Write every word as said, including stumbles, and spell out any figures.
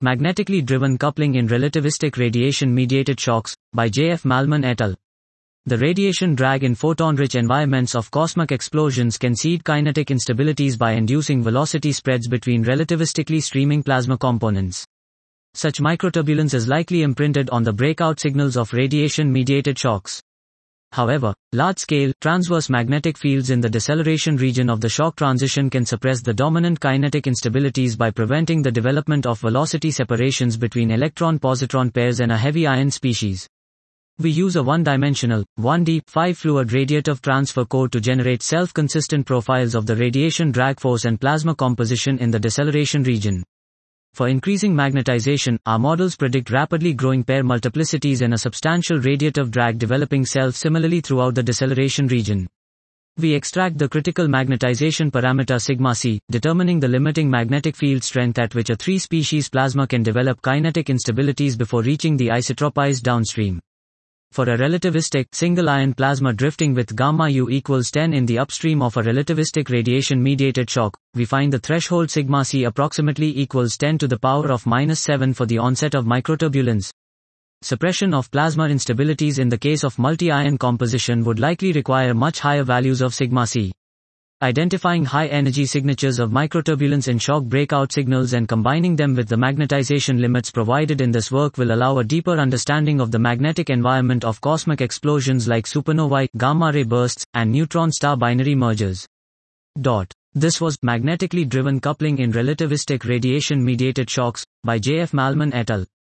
Magnetically Driven Coupling in Relativistic Radiation-Mediated Shocks, by J F Malman et al. The radiation drag in photon-rich environments of cosmic explosions can seed kinetic instabilities by inducing velocity spreads between relativistically streaming plasma components. Such microturbulence is likely imprinted on the breakout signals of radiation-mediated shocks. However, large-scale, transverse magnetic fields in the deceleration region of the shock transition can suppress the dominant kinetic instabilities by preventing the development of velocity separations between electron-positron pairs and a heavy ion species. We use a one-dimensional, one D, five-fluid radiative transfer code to generate self-consistent profiles of the radiation drag force and plasma composition in the deceleration region. For increasing magnetization, our models predict rapidly growing pair multiplicities and a substantial radiative drag developing self-similarly throughout the deceleration region. We extract the critical magnetization parameter sigma c, determining the limiting magnetic field strength at which a three-species plasma can develop kinetic instabilities before reaching the isotropized downstream. For a relativistic, single-ion plasma drifting with gamma U equals ten in the upstream of a relativistic radiation-mediated shock, we find the threshold sigma C approximately equals ten to the power of minus seven for the onset of microturbulence. Suppression of plasma instabilities in the case of multi-ion composition would likely require much higher values of sigma C. Identifying high-energy signatures of microturbulence in shock breakout signals and combining them with the magnetization limits provided in this work will allow a deeper understanding of the magnetic environment of cosmic explosions like supernovae, gamma-ray bursts, and neutron-star binary mergers. Dot. This was Magnetically Driven Coupling in Relativistic Radiation-Mediated Shocks, by J F Malman et al.